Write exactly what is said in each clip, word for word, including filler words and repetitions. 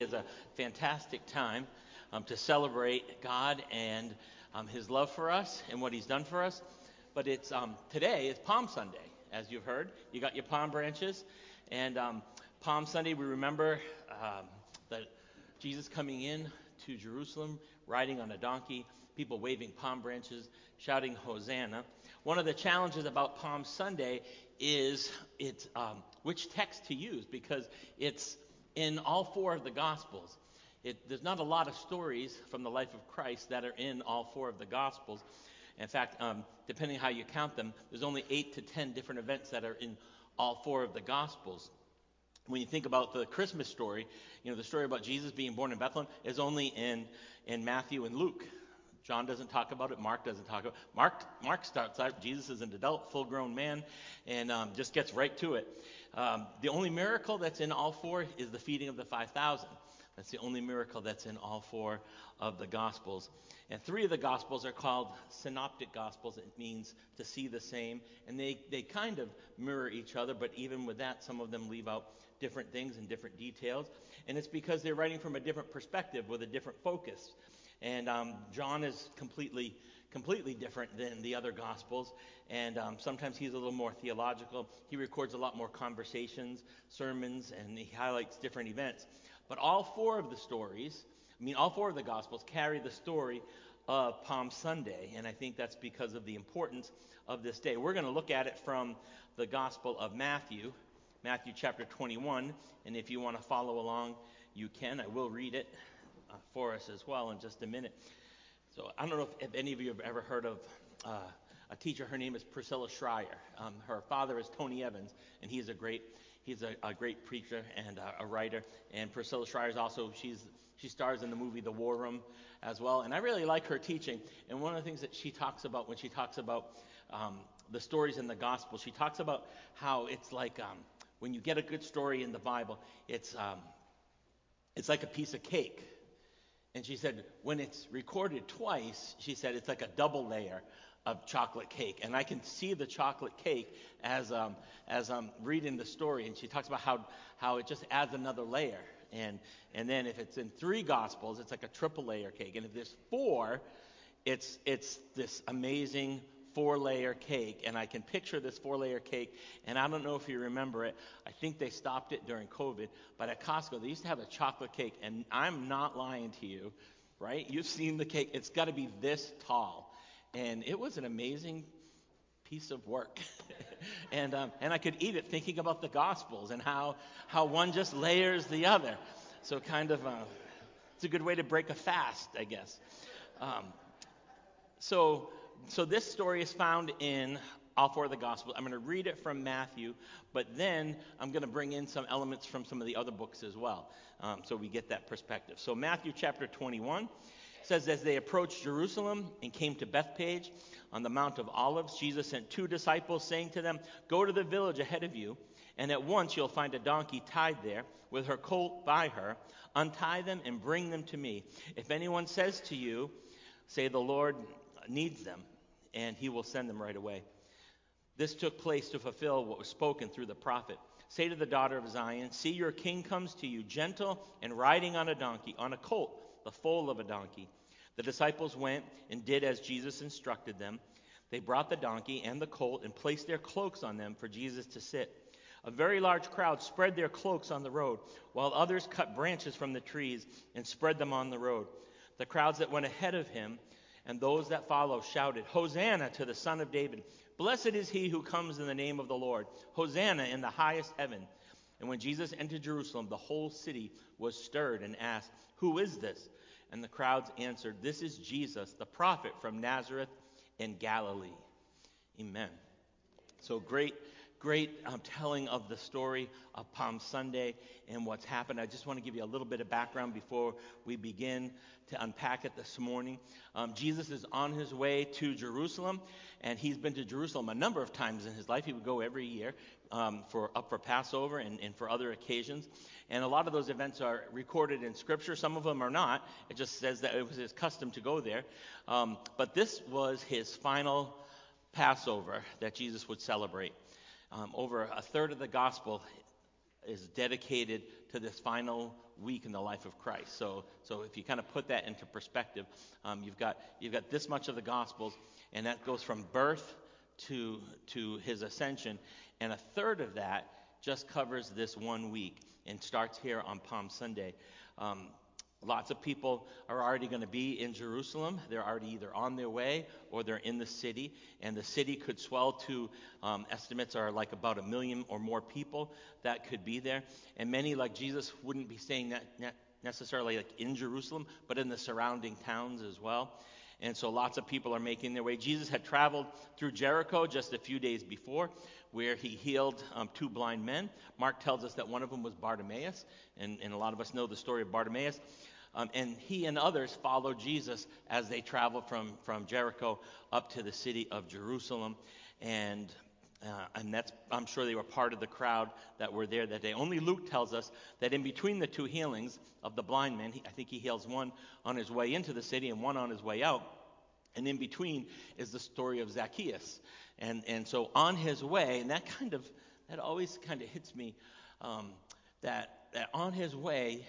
is a fantastic time um, to celebrate God and um, His love for us and what He's done for us. But it's um, today is Palm Sunday, as you've heard. You got your palm branches, and um, Palm Sunday we remember um, that Jesus coming in to Jerusalem, riding on a donkey, people waving palm branches, shouting Hosanna. One of the challenges about Palm Sunday is it's um, which text to use, because it's in all four of the Gospels. It, there's not a lot of stories from the life of Christ that are in all four of the Gospels. In fact, um, depending on how you count them, there's only eight to ten different events that are in all four of the Gospels. When you think about the Christmas story, you know, the story about Jesus being born in Bethlehem is only in, in Matthew and Luke. John doesn't talk about it. Mark doesn't talk about it. Mark, Mark starts out, Jesus is an adult, full-grown man, and um, just gets right to it. Um, the only miracle that's in all four is the feeding of the five thousand. That's the only miracle that's in all four of the Gospels. And three of the Gospels are called synoptic Gospels. It means to see the same. And they, they kind of mirror each other, but even with that, some of them leave out different things and different details. And it's because they're writing from a different perspective with a different focus. And um, John is completely completely different than the other Gospels. And um, sometimes he's a little more theological. He records a lot more conversations, sermons, and he highlights different events. But all four of the stories, I mean, all four of the Gospels carry the story of Palm Sunday, and I think that's because of the importance of this day. We're going to look at it from the Gospel of Matthew, Matthew chapter twenty-one, and if you want to follow along, you can. I will read it uh, for us as well in just a minute. So I don't know if, if any of you have ever heard of uh, a teacher. Her name is Priscilla Schreier. Um, her father is Tony Evans, and he's a great He's a, a great preacher and a, a writer. And Priscilla Schreier is also, she's she stars in the movie The War Room as well. And I really like her teaching. And one of the things that she talks about when she talks about um, the stories in the gospel, she talks about how it's like um, when you get a good story in the Bible, it's um, it's like a piece of cake. And she said when it's recorded twice, she said it's like a double layer of chocolate cake. And I can see the chocolate cake as um, as I'm reading the story. And she talks about how how it just adds another layer. And and then if it's in three Gospels, it's like a triple layer cake. And if there's four, it's it's this amazing four-layer cake. And I can picture this four-layer cake. And I don't know if you remember it. I think they stopped it during COVID. But at Costco, they used to have a chocolate cake. And I'm not lying to you, right? You've seen the cake. It's got to be this tall. And it was an amazing piece of work. and um, and I could eat it thinking about the Gospels and how, how one just layers the other. So kind of, uh, it's a good way to break a fast, I guess. Um, so, so this story is found in all four of the Gospels. I'm going to read it from Matthew, but then I'm going to bring in some elements from some of the other books as well, um, so we get that perspective. So Matthew chapter twenty-one. Says, as they approached Jerusalem and came to Bethphage on the Mount of Olives, Jesus sent two disciples, saying to them, go to the village ahead of you, and at once you'll find a donkey tied there with her colt by her. Untie them and bring them to me. If anyone says to you, say the Lord needs them, and he will send them right away. This took place to fulfill what was spoken through the prophet. Say to the daughter of Zion, see, your king comes to you, gentle and riding on a donkey, on a colt, the foal of a donkey. The disciples went and did as Jesus instructed them. They brought the donkey and the colt and placed their cloaks on them for Jesus to sit. A very large crowd spread their cloaks on the road, while others cut branches from the trees and spread them on the road. The crowds that went ahead of him and those that followed shouted, Hosanna to the Son of David. Blessed is he who comes in the name of the Lord. Hosanna in the highest heaven. And when Jesus entered Jerusalem, the whole city was stirred and asked, who is this? And the crowds answered, this is Jesus, the prophet from Nazareth in Galilee. Amen. So great, great um, telling of the story of Palm Sunday and what's happened. I just want to give you a little bit of background before we begin to unpack it this morning. Um, Jesus is on his way to Jerusalem, and he's been to Jerusalem a number of times in his life. He would go every year um, for up for Passover and, and for other occasions. And a lot of those events are recorded in Scripture. Some of them are not. It just says that it was his custom to go there. Um, but this was his final Passover that Jesus would celebrate. Um, over a third of the gospel is dedicated to this final week in the life of Christ. So, so if you kind of put that into perspective, um, you've got you've got this much of the Gospels, and that goes from birth to to his ascension, and a third of that just covers this one week and starts here on Palm Sunday. Um, Lots of people are already going to be in Jerusalem. They're already either on their way or they're in the city. And the city could swell to, um, estimates are like about a million or more people that could be there. And many, like Jesus, wouldn't be staying that ne- necessarily like in Jerusalem, but in the surrounding towns as well. And so lots of people are making their way. Jesus had traveled through Jericho just a few days before, where he healed um, two blind men. Mark tells us that one of them was Bartimaeus, and, and a lot of us know the story of Bartimaeus. Um, and he and others followed Jesus as they traveled from, from Jericho up to the city of Jerusalem. And uh, and that's, I'm sure they were part of the crowd that were there that day. Only Luke tells us that in between the two healings of the blind men, he, I think he heals one on his way into the city and one on his way out. And in between is the story of Zacchaeus. And and so on his way, and that kind of, that always kind of hits me, um, that that on his way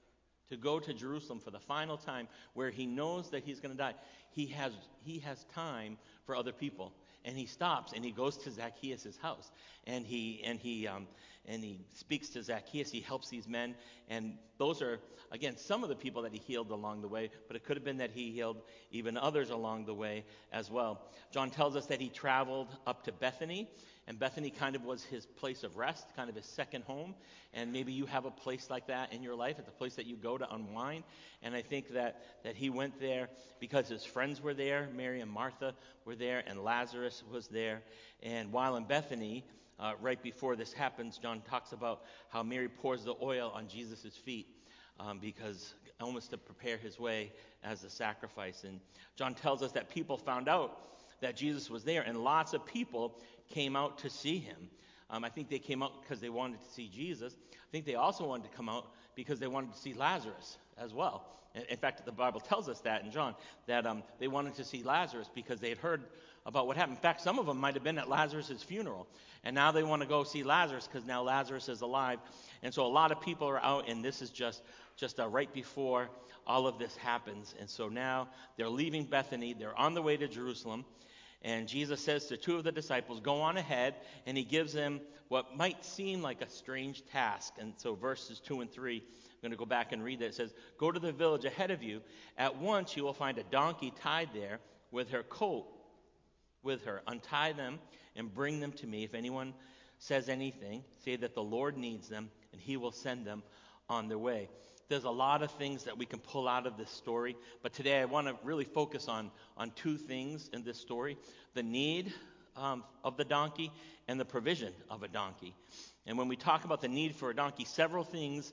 to go to Jerusalem for the final time, where he knows that he's going to die, he has he has time for other people, and he stops and he goes to Zacchaeus' house, and he and he um, and he speaks to Zacchaeus. He helps these men, and those are again some of the people that he healed along the way, but it could have been that he healed even others along the way as well. John tells us that he traveled up to Bethany. And Bethany kind of was his place of rest, kind of his second home. And maybe you have a place like that in your life. It's a place that you go to unwind. And I think that, that he went there because his friends were there. Mary and Martha were there, and Lazarus was there. And while in Bethany, uh, right before this happens, John talks about how Mary pours the oil on Jesus' feet um, because almost to prepare his way as a sacrifice. And John tells us that people found out that Jesus was there, and lots of people came out to see him. Um, I think they came out because they wanted to see Jesus. I think they also wanted to come out because they wanted to see Lazarus as well. In, in fact, the Bible tells us that in John, that um, they wanted to see Lazarus because they had heard about what happened. In fact, some of them might have been at Lazarus' funeral, and now they want to go see Lazarus because now Lazarus is alive. And so a lot of people are out, and this is just, just uh, right before all of this happens. And so now they're leaving Bethany. They're on the way to Jerusalem. And Jesus says to two of the disciples, go on ahead, and he gives them what might seem like a strange task. And so verses two and three, I'm going to go back and read that. It says, go to the village ahead of you. At once you will find a donkey tied there with her colt with her. Untie them and bring them to me. If anyone says anything, say that the Lord needs them, and he will send them on their way. There's a lot of things that we can pull out of this story, but today I want to really focus on, on two things in this story: the need um, of the donkey and the provision of a donkey. And when we talk about the need for a donkey, several things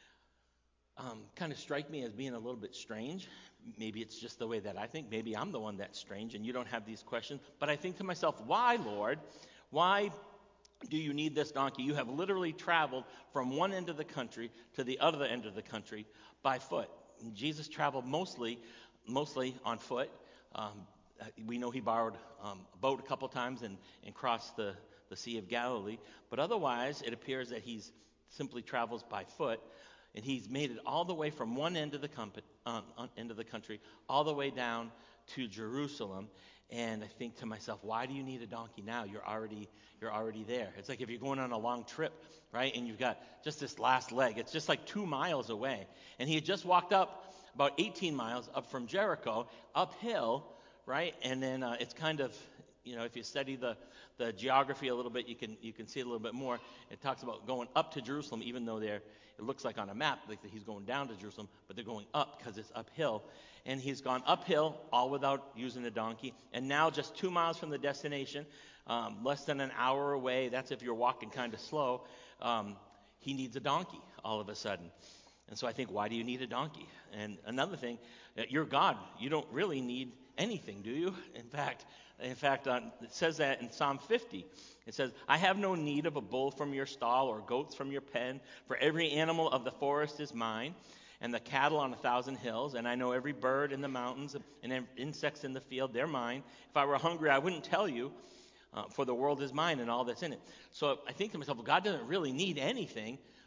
um, kind of strike me as being a little bit strange. Maybe it's just the way that I think. Maybe I'm the one that's strange and you don't have these questions. But I think to myself, why, Lord? Why do you need this donkey? You have literally traveled from one end of the country to the other end of the country by foot. And Jesus traveled mostly mostly on foot. Um, we know he borrowed um, a boat a couple times and, and crossed the, the Sea of Galilee. But otherwise, it appears that he's simply travels by foot. And he's made it all the way from one end of the comp- um, end of the country all the way down to Jerusalem. And I think to myself, why do you need a donkey now? You're already you're already there. It's like if you're going on a long trip, right? And you've got just this last leg. It's just like two miles away. And he had just walked up about eighteen miles up from Jericho, uphill, right? And then uh, it's kind of, you know, if you study the, the geography a little bit, you can you can see it a little bit more. It talks about going up to Jerusalem, even though they're, it looks like on a map like he's going down to Jerusalem, but they're going up because it's uphill. And he's gone uphill, all without using a donkey. And now just two miles from the destination, um, less than an hour away, that's if you're walking kind of slow, um, he needs a donkey all of a sudden. And so I think, why do you need a donkey? And another thing, you're God. You don't really need anything, do you? In fact, in fact, uh, it says that in Psalm fifty. It says, I have no need of a bull from your stall or goats from your pen, for every animal of the forest is mine, and the cattle on a thousand hills, and I know every bird in the mountains and insects in the field, they're mine. If I were hungry, I wouldn't tell you, uh, for the world is mine and all that's in it. So I think to myself, well, God doesn't really need anything,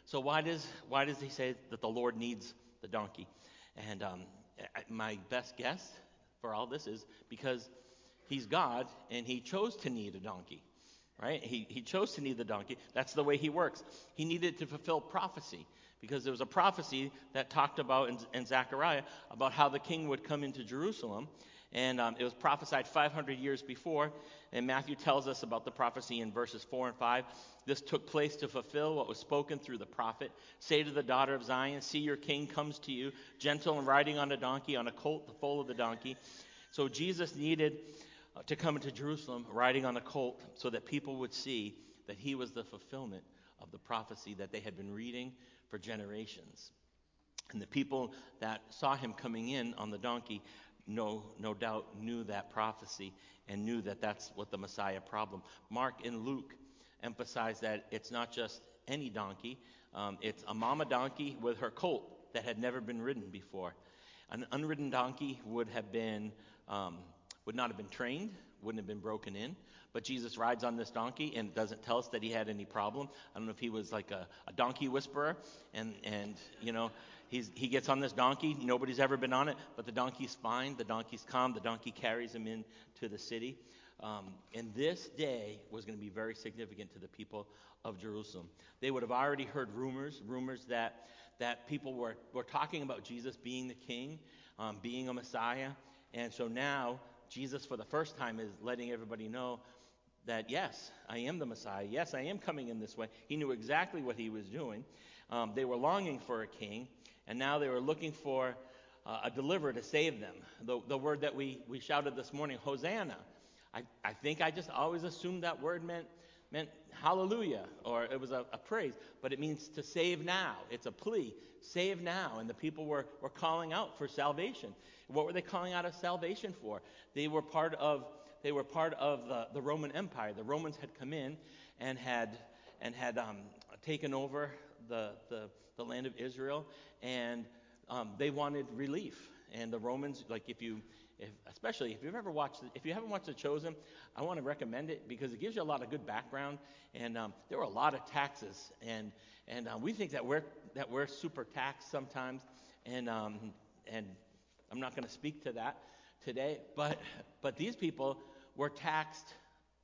So why does why does he say that the Lord needs the donkey? And um, I- my best guess for all this is because he's God and he chose to need a donkey, right? He he chose to need the donkey. That's the way he works. He needed to fulfill prophecy because there was a prophecy that talked about in, in Zechariah about how the king would come into Jerusalem. And um, it was prophesied five hundred years before. And Matthew tells us about the prophecy in verses four and five. This took place to fulfill what was spoken through the prophet. Say to the daughter of Zion, see, your king comes to you, gentle and riding on a donkey, on a colt, the foal of the donkey. So Jesus needed uh, to come into Jerusalem riding on a colt so that people would see that he was the fulfillment of the prophecy that they had been reading for generations. And the people that saw him coming in on the donkey no no doubt knew that prophecy and knew that that's what the Messiah problem. Mark and Luke emphasize that it's not just any donkey. Um, it's a mama donkey with her colt that had never been ridden before. An unridden donkey would have been um, would not have been trained, wouldn't have been broken in. But Jesus rides on this donkey and doesn't tell us that he had any problem. I don't know if he was like a, a donkey whisperer, and and you know he's he gets on this donkey. Nobody's ever been on it, but the donkey's fine. The donkey's calm. The donkey carries him into the city. Um, and this day was going to be very significant to the people of Jerusalem. They would have already heard rumors, rumors that that people were were talking about Jesus being the king, um, being a Messiah, and so now Jesus, for the first time, is letting everybody know that, yes, I am the Messiah. Yes, I am coming in this way. He knew exactly what he was doing. Um, they were longing for a king, and now they were looking for uh, a deliverer to save them. The, the word that we, we shouted this morning, Hosanna, I, I think I just always assumed that word meant meant hallelujah, or it was a, a praise, but it means to save now. It's a plea, save now. And the people were, were calling out for salvation. What were they calling out of salvation for? They were part of They were part of the, the Roman Empire. The Romans had come in and had and had um, taken over the, the the land of Israel, and um, they wanted relief. And the Romans, like if you, if, especially if you've ever watched, if you haven't watched The Chosen, I want to recommend it because it gives you a lot of good background. And um, there were a lot of taxes, and and uh, we think that we're that we're super taxed sometimes, and um, and I'm not going to speak to that today, but but these people were taxed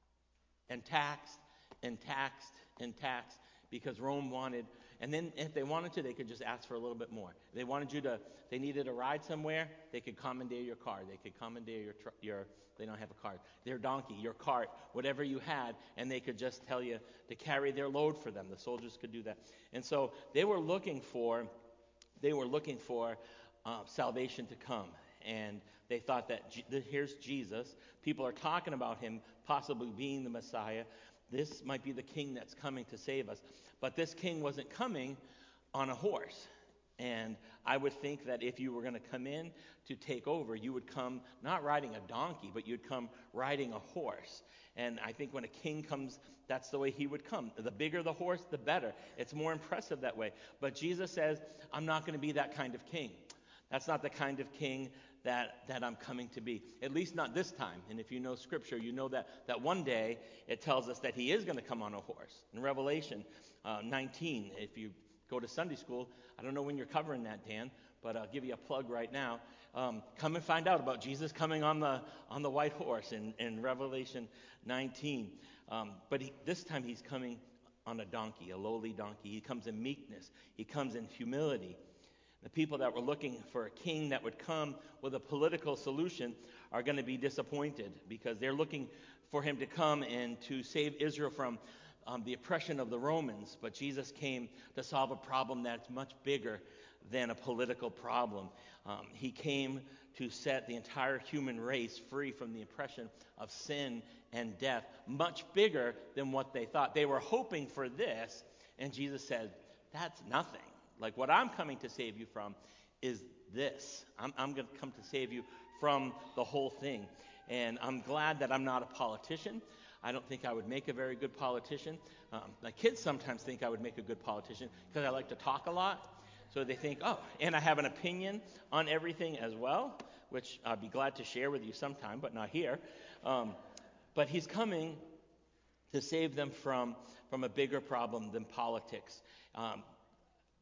and taxed and taxed and taxed because Rome wanted, and then if they wanted to, they could just ask for a little bit more. If they wanted you to, they needed a ride somewhere, they could commandeer your car. They could commandeer your, tr- your they don't have a car, their donkey, your cart, whatever you had, and they could just tell you to carry their load for them. The soldiers could do that. And so they were looking for, they were looking for uh, salvation to come. And they thought that G- here's Jesus. People are talking about him possibly being the Messiah. This might be the king that's coming to save us. But this king wasn't coming on a horse. And I would think that if you were going to come in to take over, you would come not riding a donkey, but you'd come riding a horse. And I think when a king comes, that's the way he would come. The bigger the horse, the better. It's more impressive that way. But Jesus says, I'm not going to be that kind of king. That's not the kind of king that, that I'm coming to be, at least not this time. And if you know Scripture, you know that, that one day it tells us that he is going to come on a horse. In Revelation uh, nineteen, if you go to Sunday school, I don't know when you're covering that, Dan, but I'll give you a plug right now. Um, come and find out about Jesus coming on the on the white horse in, in Revelation nineteen. Um, but he, this time he's coming on a donkey, a lowly donkey. He comes in meekness. He comes in humility. The people that were looking for a king that would come with a political solution are going to be disappointed because they're looking for him to come and to save Israel from um, the oppression of the Romans. But Jesus came to solve a problem that's much bigger than a political problem. Um, he came to set the entire human race free from the oppression of sin and death, much bigger than what they thought. They were hoping for this, and Jesus said, that's nothing. Like what I'm coming to save you from is this. I'm, I'm going to come to save you from the whole thing. And I'm glad that I'm not a politician. I don't think I would make a very good politician. Um, my kids sometimes think I would make a good politician because I like to talk a lot. So they think, oh, and I have an opinion on everything as well, which I'd be glad to share with you sometime, but not here. Um, but he's coming to save them from, from a bigger problem than politics. Um,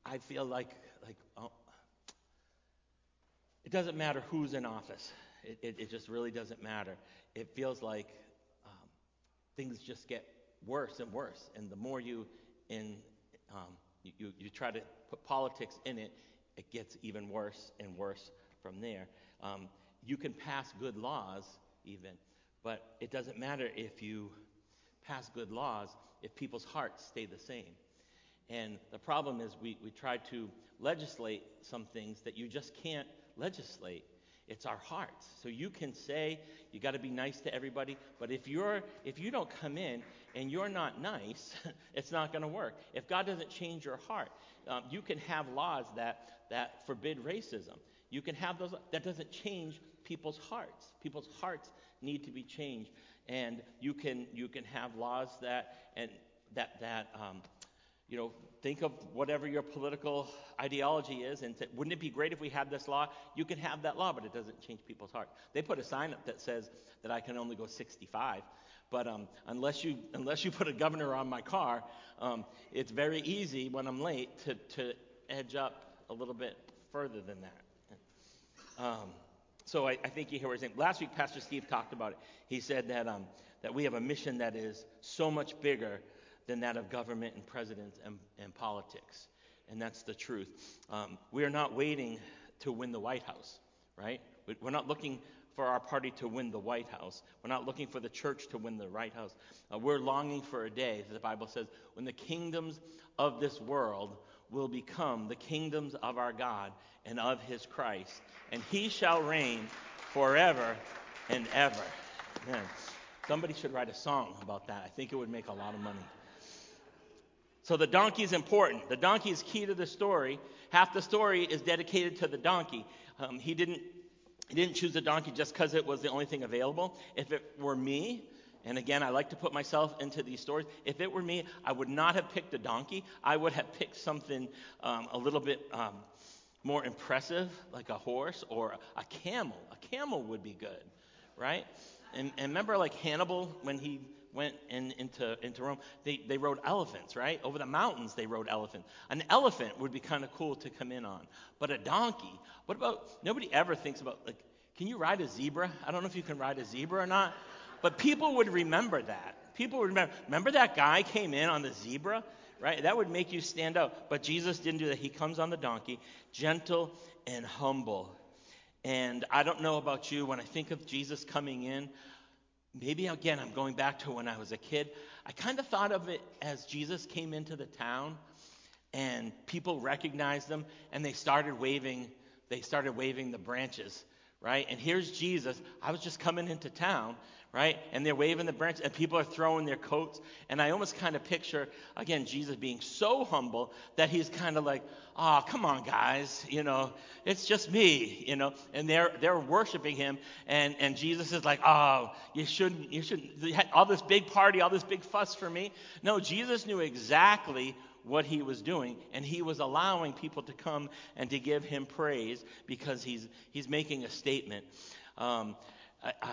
I feel like like oh, it doesn't matter who's in office. It, it, it just really doesn't matter. It feels like um, things just get worse and worse, and the more you in um, you, you you try to put politics in it, it gets even worse and worse from there. Um, you can pass good laws even, but it doesn't matter if you pass good laws if people's hearts stay the same. And the problem is we, we try to legislate some things that you just can't legislate. It's our hearts. So you can say you got to be nice to everybody, but if you're if you don't come in and you're not nice, it's not going to work. If God doesn't change your heart, um, you can have laws that that forbid racism. You can have those. That doesn't change people's hearts. People's hearts need to be changed, and you can you can have laws that and that that. Um, You know, think of whatever your political ideology is, and say, wouldn't it be great if we had this law? You can have that law, but it doesn't change people's hearts. They put a sign up that says that I can only go sixty-five, but um, unless you unless you put a governor on my car, um, it's very easy when I'm late to to edge up a little bit further than that. Um, so I, I think you hear what I'm saying. Last week, Pastor Steve talked about it. He said that um, that we have a mission that is so much bigger than that of government and presidents and, and politics. And that's the truth. Um, we are not waiting to win the White House, right? We're not looking for our party to win the White House. We're not looking for the church to win the White House. Uh, we're longing for a day, as the Bible says, when the kingdoms of this world will become the kingdoms of our God and of his Christ. And he shall reign forever and ever. Amen. Somebody should write a song about that. I think it would make a lot of money. So the donkey is important. The donkey is key to the story. Half the story is dedicated to the donkey. Um, he didn't he didn't choose the donkey just because it was the only thing available. If it were me, and again, I like to put myself into these stories. If it were me, I would not have picked a donkey. I would have picked something um, a little bit um, more impressive, like a horse or a camel. A camel would be good, right? And, and remember, like Hannibal, when he went in, into into Rome, they, they rode elephants, right? Over the mountains, they rode elephants. An elephant would be kind of cool to come in on. But a donkey, what about, nobody ever thinks about, like, can you ride a zebra? I don't know if you can ride a zebra or not, but people would remember that. People would remember, remember that guy came in on the zebra, right? That would make you stand out. But Jesus didn't do that. He comes on the donkey, gentle and humble. And I don't know about you, when I think of Jesus coming in, maybe again, I'm going back to when I was a kid. I kind of thought of it as Jesus came into the town and people recognized him and they started waving, they started waving the branches, right? And here's Jesus. I was just coming into town, right? And they're waving the branches and people are throwing their coats. And I almost kind of picture, again, Jesus being so humble that he's kind of like, oh, come on, guys, you know, it's just me, you know, and they're they're worshiping him, and, and Jesus is like, oh, you shouldn't, you shouldn't, all this big party, all this big fuss for me. No, Jesus knew exactly what he was doing, and he was allowing people to come and to give him praise because he's he's making a statement. Um, uh,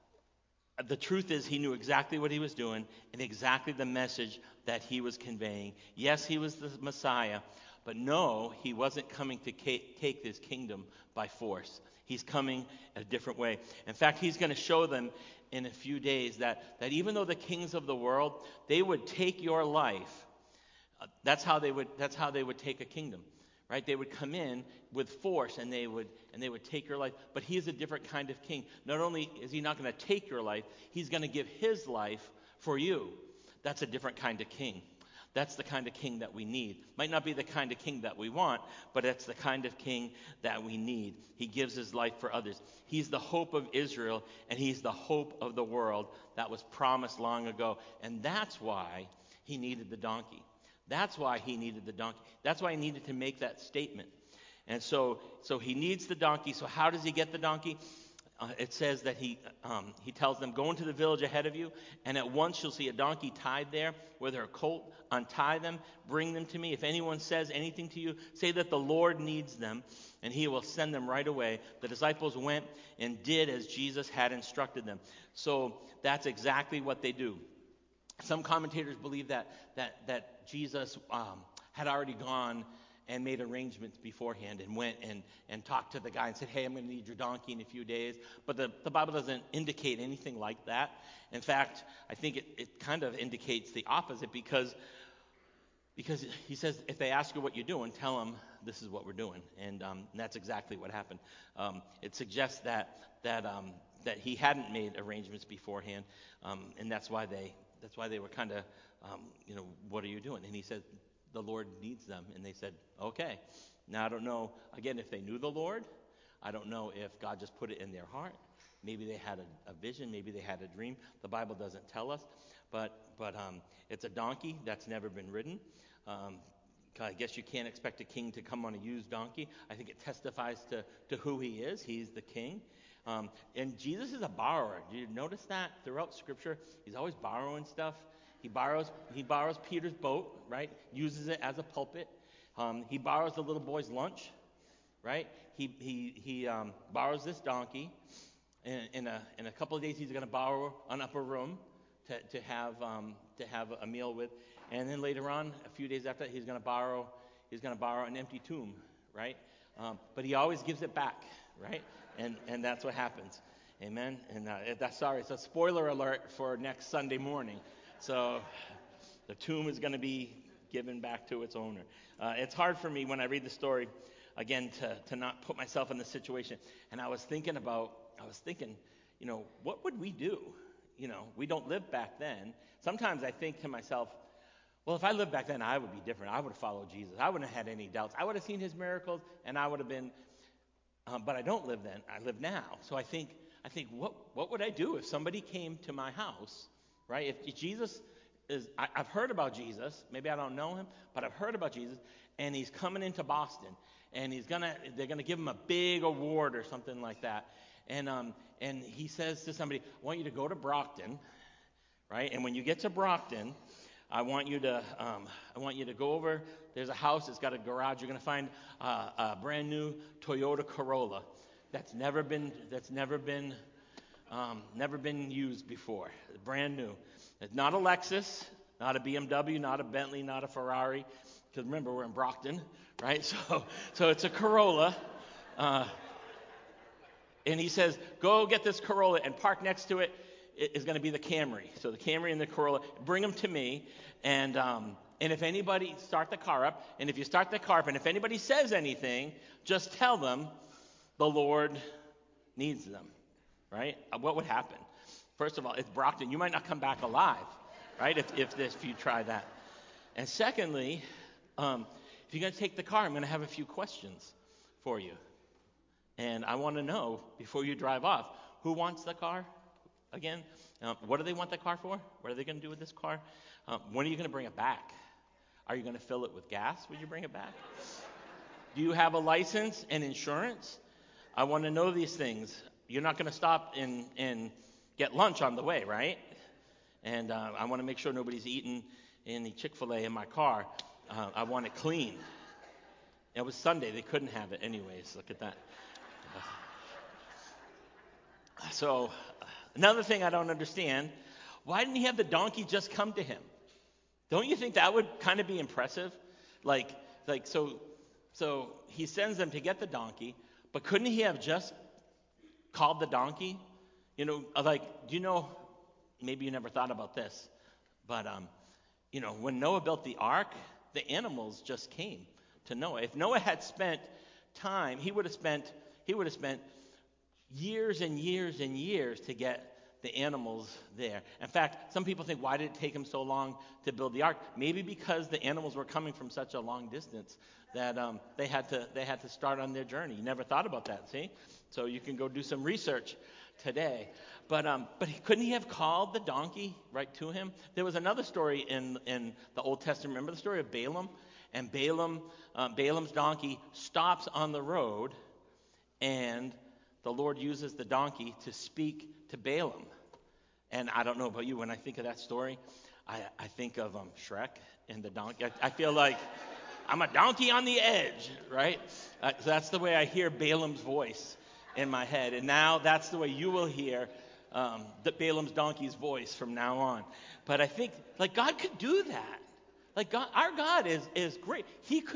the truth is, he knew exactly what he was doing and exactly the message that he was conveying. Yes, he was the Messiah, but no, he wasn't coming to take this kingdom by force. He's coming a different way. In fact, he's going to show them in a few days that, that even though the kings of the world, they would take your life, uh, that's how they would that's how they would take a kingdom. Right? They would come in with force and they would and they would take your life. But he is a different kind of king. Not only is he not going to take your life, he's going to give his life for you. That's a different kind of king. That's the kind of king that we need. Might not be the kind of king that we want, but it's the kind of king that we need. He gives his life for others. He's the hope of Israel, and he's the hope of the world that was promised long ago. And that's why he needed the donkey. That's why he needed the donkey. That's why he needed to make that statement. And so so he needs the donkey. So how does he get the donkey? Uh, it says that he um, he tells them, go into the village ahead of you, and at once you'll see a donkey tied there with her colt. Untie them, bring them to me. If anyone says anything to you, say that the Lord needs them, and he will send them right away. The disciples went and did as Jesus had instructed them. So that's exactly what they do. Some commentators believe that that that Jesus um, had already gone and made arrangements beforehand and went and, and talked to the guy and said, hey, I'm going to need your donkey in a few days. But the, the Bible doesn't indicate anything like that. In fact, I think it, it kind of indicates the opposite because because he says, if they ask you what you're doing, tell them this is what we're doing. And, um, and that's exactly what happened. Um, it suggests that that um, that he hadn't made arrangements beforehand, um, and that's why they that's why they were kind of, um, you know, what are you doing? And he said, the Lord needs them. And they said, okay. Now, I don't know, again, if they knew the Lord. I don't know if God just put it in their heart. Maybe they had a, a vision. Maybe they had a dream. The Bible doesn't tell us. But but um, it's a donkey that's never been ridden. Um, I guess you can't expect a king to come on a used donkey. I think it testifies to, to who he is. He's the king. Um, and Jesus is a borrower. Do you notice that throughout Scripture? He's always borrowing stuff. He borrows he borrows Peter's boat, right? Uses it as a pulpit. Um, he borrows the little boy's lunch, right? He he he um, borrows this donkey. In, in a in a couple of days, he's going to borrow an upper room to to have um, to have a meal with. And then later on, a few days after that, he's going to borrow he's going to borrow an empty tomb, right? Um, but he always gives it back, right? And and that's what happens. Amen. And uh, that's sorry. It's a spoiler alert for next Sunday morning. So the tomb is going to be given back to its owner. Uh, it's hard for me when I read the story, again, to to not put myself in the situation. And I was thinking about I was thinking, you know, what would we do? You know, we don't live back then. Sometimes I think to myself, well, if I lived back then, I would be different. I would have followed Jesus. I wouldn't have had any doubts. I would have seen his miracles, and I would have been. Um, but I don't live then. I live now. So I think, I think, what what would I do if somebody came to my house, right? If, if Jesus is, I, I've heard about Jesus. Maybe I don't know him, but I've heard about Jesus, and he's coming into Boston, and he's gonna, they're gonna give him a big award or something like that, and um, and he says to somebody, I want you to go to Brockton, right? And when you get to Brockton, I want you to um, I want you to go over. There's a house. It's got a garage. You're going to find uh, a brand new Toyota Corolla that's never been that's never been um, never been used before. Brand new. It's not a Lexus, not a B M W, not a Bentley, not a Ferrari. Because remember, we're in Brockton, right? So so it's a Corolla. Uh, and he says, go get this Corolla and park next to it. Is going to be the Camry. So the Camry and the Corolla, bring them to me, and um, and if anybody, start the car up, and if you start the car up, and if anybody says anything, just tell them the Lord needs them, right? Uh, What would happen? First of all, it's Brockton. You might not come back alive, right, if if, this, if you try that. And secondly, um, if you're going to take the car, I'm going to have a few questions for you. And I want to know, before you drive off, who wants the car? Again, um, what do they want the car for? What are they going to do with this car? Um, when are you going to bring it back? Are you going to fill it with gas when you bring it back? Do you have a license and insurance? I want to know these things. You're not going to stop and, and get lunch on the way, right? And uh, I want to make sure nobody's eating any Chick-fil-A in my car. Uh, I want it clean. It was Sunday. They couldn't have it anyways. Look at that. Uh, so... Another thing I don't understand, why didn't he have the donkey just come to him? Don't you think that would kind of be impressive? Like, like so, so he sends them to get the donkey, but couldn't he have just called the donkey? You know, like, do you know, maybe you never thought about this, but, um, you know, when Noah built the ark, the animals just came to Noah. If Noah had spent time, he would have spent, he would have spent years and years and years to get the animals there. In fact, some people think, why did it take him so long to build the ark? Maybe because the animals were coming from such a long distance that um, they had to they had to start on their journey. You never thought about that, see? So you can go do some research today. But um, but he, couldn't he have called the donkey right to him? There was another story in in the Old Testament. Remember the story of Balaam? And Balaam uh, Balaam's donkey stops on the road, and the Lord uses the donkey to speak to Balaam. And I don't know about you, when I think of that story, I, I think of um, Shrek and the donkey. I, I feel like I'm a donkey on the edge, right? Uh, so that's the way I hear Balaam's voice in my head. And now that's the way you will hear um, the Balaam's donkey's voice from now on. But I think, like, God could do that. Like, God, our God is is great. He could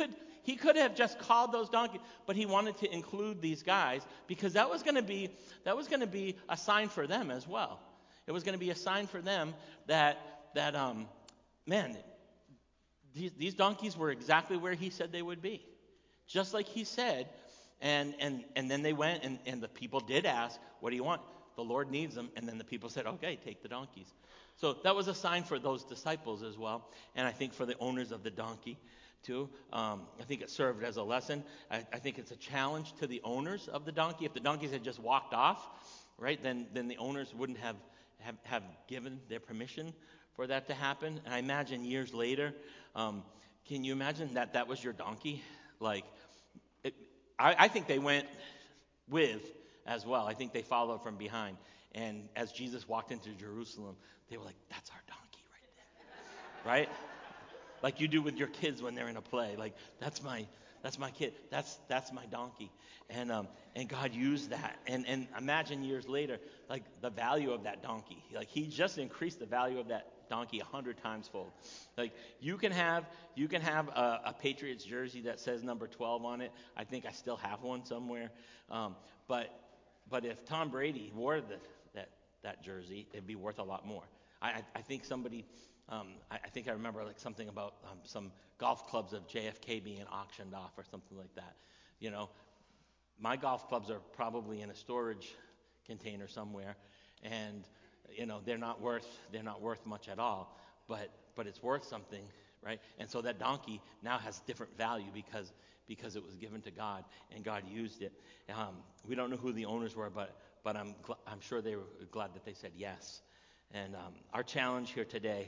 He could have just called those donkeys, but he wanted to include these guys because that was going to be that was going to be a sign for them as well. It was going to be a sign for them that that um, man, these, these donkeys were exactly where he said they would be, just like he said. And and and then they went, and, and the people did ask, "What do you want?" The Lord needs them, and then the people said, "Okay, take the donkeys." So that was a sign for those disciples as well, and I think for the owners of the donkey too. Um, I think it served as a lesson. I, I think it's a challenge to the owners of the donkey. If the donkeys had just walked off, right, then then the owners wouldn't have have, have given their permission for that to happen. And I imagine years later, um, can you imagine that that was your donkey? Like, it, I, I think they went with as well. I think they followed from behind. And as Jesus walked into Jerusalem, they were like, "That's our donkey right there," right? Like you do with your kids when they're in a play. Like, that's my that's my kid. That's that's my donkey. And um and God used that. And and imagine years later, like the value of that donkey. Like he just increased the value of that donkey a hundred times fold. Like you can have you can have a, a Patriots jersey that says number twelve on it. I think I still have one somewhere. Um, but but if Tom Brady wore the, that that jersey, it'd be worth a lot more. I I, I think somebody. Um, I, I think I remember like something about um, some golf clubs of J F K being auctioned off or something like that. You know, my golf clubs are probably in a storage container somewhere, and you know they're not worth they're not worth much at all. But but it's worth something, right? And so that donkey now has different value because because it was given to God and God used it. Um, we don't know who the owners were, but but I'm gl- I'm sure they were glad that they said yes. And um, our challenge here today.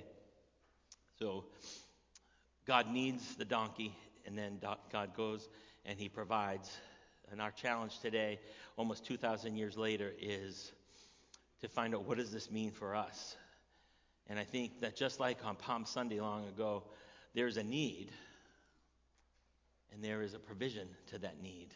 So God needs the donkey, and then do- God goes and he provides. And our challenge today, almost two thousand years later, is to find out what does this mean for us. And I think that just like on Palm Sunday long ago, there's a need, and there is a provision to that need.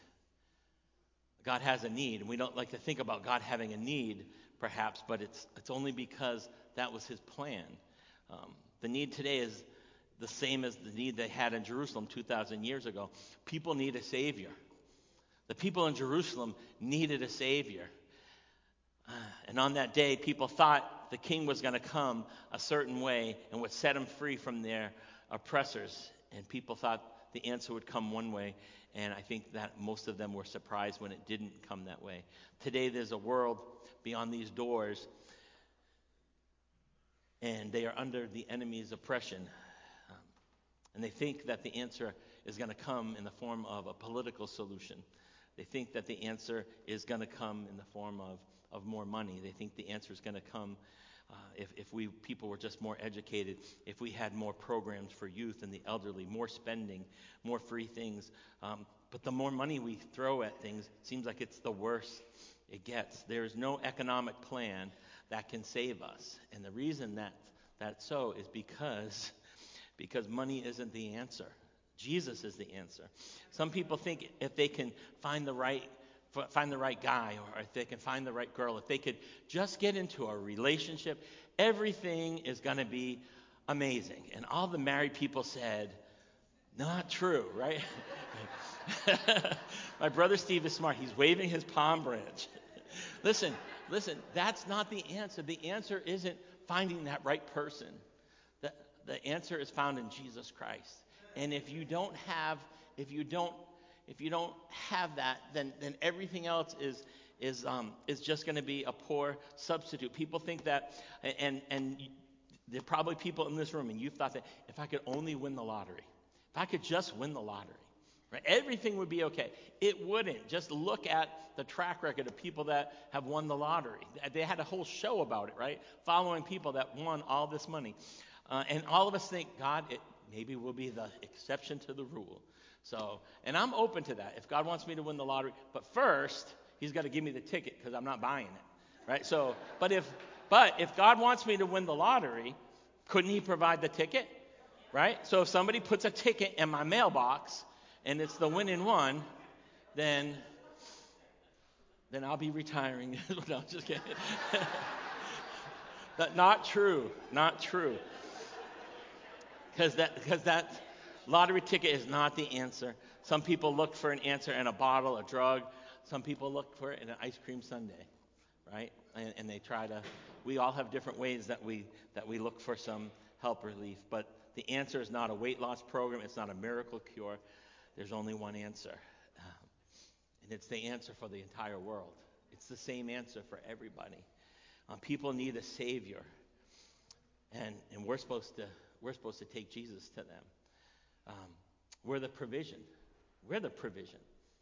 God has a need, and we don't like to think about God having a need, perhaps, but it's it's only because that was his plan. Um, the need today is the same as the need they had in Jerusalem two thousand years ago. People need a Savior. The people in Jerusalem needed a Savior. Uh, and on that day, people thought the king was going to come a certain way and would set them free from their oppressors. And people thought the answer would come one way. And I think that most of them were surprised when it didn't come that way. Today, there's a world beyond these doors, and they are under the enemy's oppression. Um, and they think that the answer is going to come in the form of a political solution. They think that the answer is going to come in the form of, of more money. They think the answer is going to come uh, if, if we people were just more educated, if we had more programs for youth and the elderly, more spending, more free things. Um, but the more money we throw at things, it seems like it's the worse it gets. There is no economic plan that can save us. And the reason that that's so is because, because money isn't the answer. Jesus is the answer. Some people think if they can find the right find the right guy, or if they can find the right girl, if they could just get into a relationship, everything is going to be amazing. And all the married people said, not true, right? My brother Steve is smart. He's waving his palm branch. Listen, listen, that's not the answer. The answer isn't finding that right person. The, the answer is found in Jesus Christ. And if you don't have, if you don't, if you don't have that, then then everything else is is um is just going to be a poor substitute. People think that, and and there are probably people in this room, and you've thought that if I could only win the lottery, if I could just win the lottery, right, everything would be okay. It wouldn't. Just look at the track record of people that have won the lottery. They had a whole show about it, right? Following people that won all this money, uh, and all of us think, God, it maybe will be the exception to the rule. So, and I'm open to that if God wants me to win the lottery. But first, he's got to give me the ticket because I'm not buying it, right? So, but if, but if God wants me to win the lottery, couldn't he provide the ticket, right? So if somebody puts a ticket in my mailbox and it's the winning one, then, then I'll be retiring. No, I'm just kidding. That, not true, not true. Because that, because that. Lottery ticket is not the answer. Some people look for an answer in a bottle, a drug. Some people look for it in an ice cream sundae, right? And, and they try to. We all have different ways that we that we look for some help relief. But the answer is not a weight loss program. It's not a miracle cure. There's only one answer, um, and it's the answer for the entire world. It's the same answer for everybody. Um, people need a Savior, and and we're supposed to we're supposed to take Jesus to them. Um, we're the provision. We're the provision.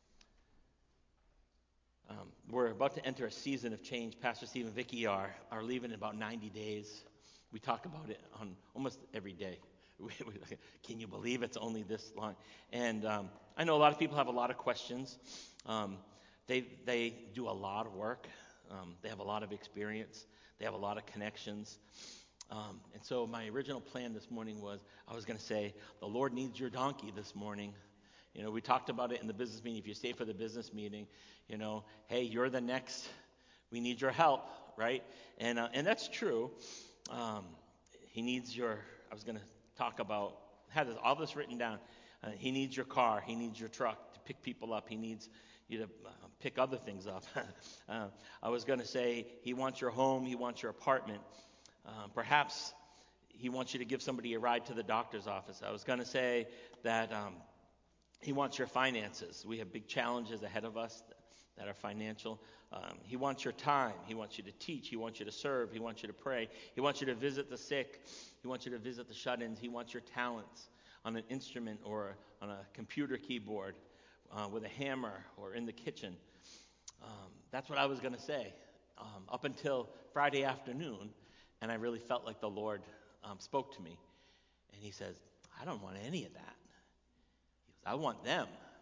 Um, we're about to enter a season of change. Pastor Steve and Vicky are are leaving in about ninety days. We talk about it on almost every day. We, we, can you believe it's only this long? And um, I know a lot of people have a lot of questions. Um, they they do a lot of work. Um, they have a lot of experience. They have a lot of connections. Um, and so my original plan this morning was I was going to say, the Lord needs your donkey this morning. You know, we talked about it in the business meeting. If you stay for the business meeting, you know, hey, you're the next. We need your help, right? And uh, and that's true. Um, he needs your. I was going to talk about. Had this, all this written down. Uh, he needs your car. He needs your truck to pick people up. He needs you to uh, pick other things up. uh, I was going to say he wants your home. He wants your apartment. Um, perhaps he wants you to give somebody a ride to the doctor's office. I was going to say that um, he wants your finances. We have big challenges ahead of us that are financial. Um, he wants your time. He wants you to teach. He wants you to serve. He wants you to pray. He wants you to visit the sick. He wants you to visit the shut-ins. He wants your talents on an instrument or on a computer keyboard uh, with a hammer or in the kitchen. Um, that's what I was going to say um, up until Friday afternoon. And I really felt like the Lord um, spoke to me. And he says, I don't want any of that. He goes, I want them.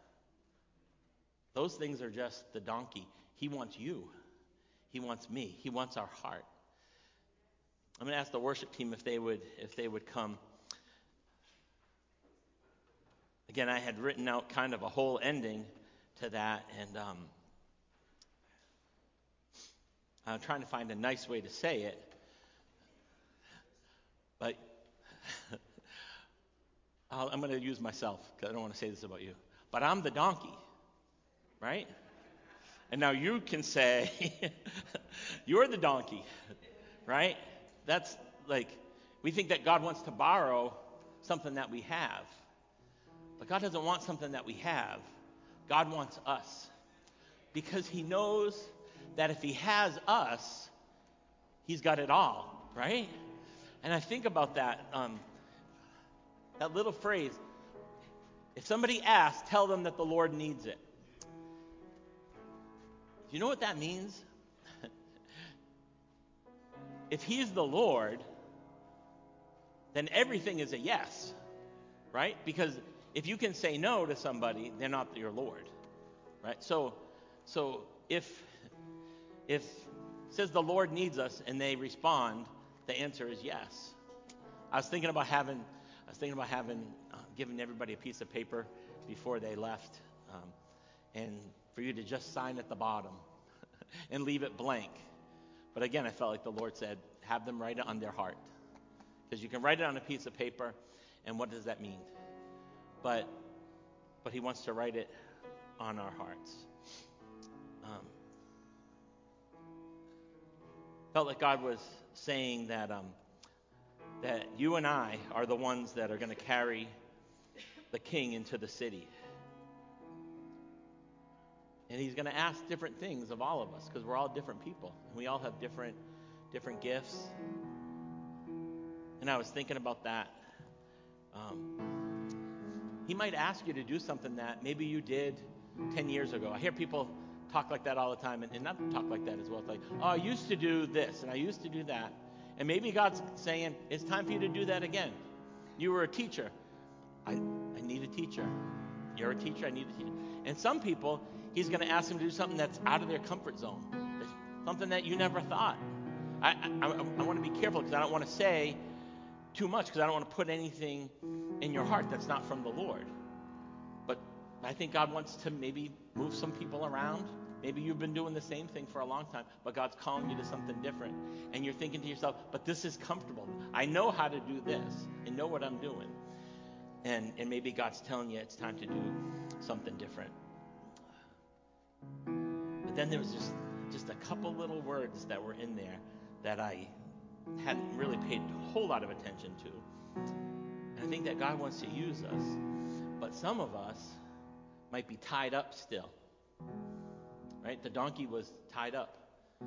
Those things are just the donkey. He wants you. He wants me. He wants our heart. I'm going to ask the worship team if they would if they would come. Again, I had written out kind of a whole ending to that. And um, I'm trying to find a nice way to say it. But I'm going to use myself because I don't want to say this about you. But I'm the donkey, right? And now you can say, you're the donkey, right? That's like, we think that God wants to borrow something that we have. But God doesn't want something that we have. God wants us. Because he knows that if he has us, he's got it all, right? And I think about that, um, that little phrase, if somebody asks, tell them that the Lord needs it. Do you know what that means? If he's the Lord, then everything is a yes, right? Because if you can say no to somebody, they're not your Lord, right? So, so if if it says the Lord needs us and they respond, the answer is yes. I was thinking about having, I was thinking about having, uh, giving everybody a piece of paper before they left, um, and for you to just sign at the bottom and leave it blank. But again, I felt like the Lord said, have them write it on their heart. Because you can write it on a piece of paper, and what does that mean? But but he wants to write it on our hearts. Um, felt like God was saying that um, that you and I are the ones that are going to carry the king into the city. And he's going to ask different things of all of us because we're all different people. And we all have different different gifts. And I was thinking about that. Um, he might ask you to do something that maybe you did ten years ago. I hear people talk like that all the time, and, and not talk like that as well. It's like, oh, I used to do this, and I used to do that. And maybe God's saying, it's time for you to do that again. You were a teacher. I, I need a teacher. You're a teacher, I need a teacher. And some people, he's going to ask them to do something that's out of their comfort zone, something that you never thought. I, I, I, I want to be careful because I don't want to say too much because I don't want to put anything in your heart that's not from the Lord. But I think God wants to maybe move some people around. Maybe you've been doing the same thing for a long time, but God's calling you to something different. And you're thinking to yourself, but this is comfortable. I know how to do this and know what I'm doing. and, and maybe God's telling you it's time to do something different. But then there was just, just a couple little words that were in there that I hadn't really paid a whole lot of attention to. And I think that God wants to use us, but some of us might be tied up still. Right? The donkey was tied up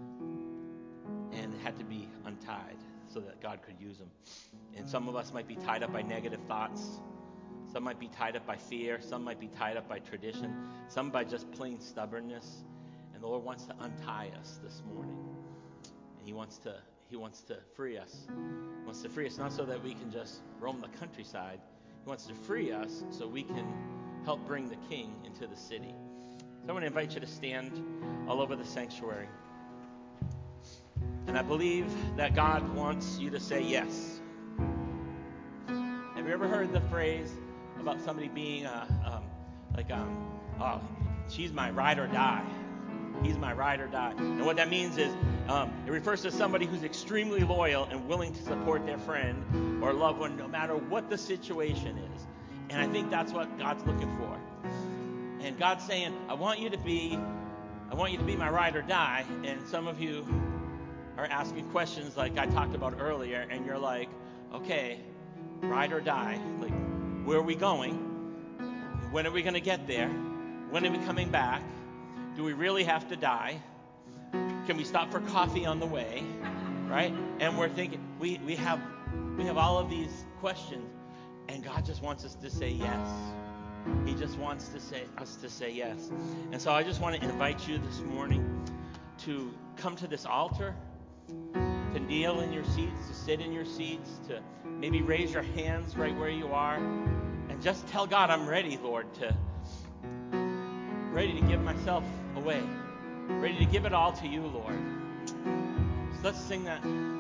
and it had to be untied so that God could use him. And some of us might be tied up by negative thoughts. Some might be tied up by fear. Some might be tied up by tradition. Some by just plain stubbornness. And the Lord wants to untie us this morning. And he wants to He wants to free us. He wants to free us not so that we can just roam the countryside. He wants to free us so we can help bring the King into the city. So I want to invite you to stand all over the sanctuary. And I believe that God wants you to say yes. Have you ever heard the phrase about somebody being a, um, like, um, oh, she's my ride or die? He's my ride or die. And what that means is um, it refers to somebody who's extremely loyal and willing to support their friend or loved one no matter what the situation is. And I think that's what God's looking for. And God's saying, I want you to be, I want you to be my ride or die. And some of you are asking questions like I talked about earlier, and you're like, okay, ride or die. Like, where are we going? When are we going to get there? When are we coming back? Do we really have to die? Can we stop for coffee on the way? Right? And we're thinking, we, we have we have all of these questions, and God just wants us to say yes. He just wants to say us to say yes. And so I just want to invite you this morning to come to this altar, to kneel in your seats, to sit in your seats, to maybe raise your hands right where you are, and just tell God, I'm ready, Lord, to ready to give myself away, ready to give it all to you, Lord. So let's sing that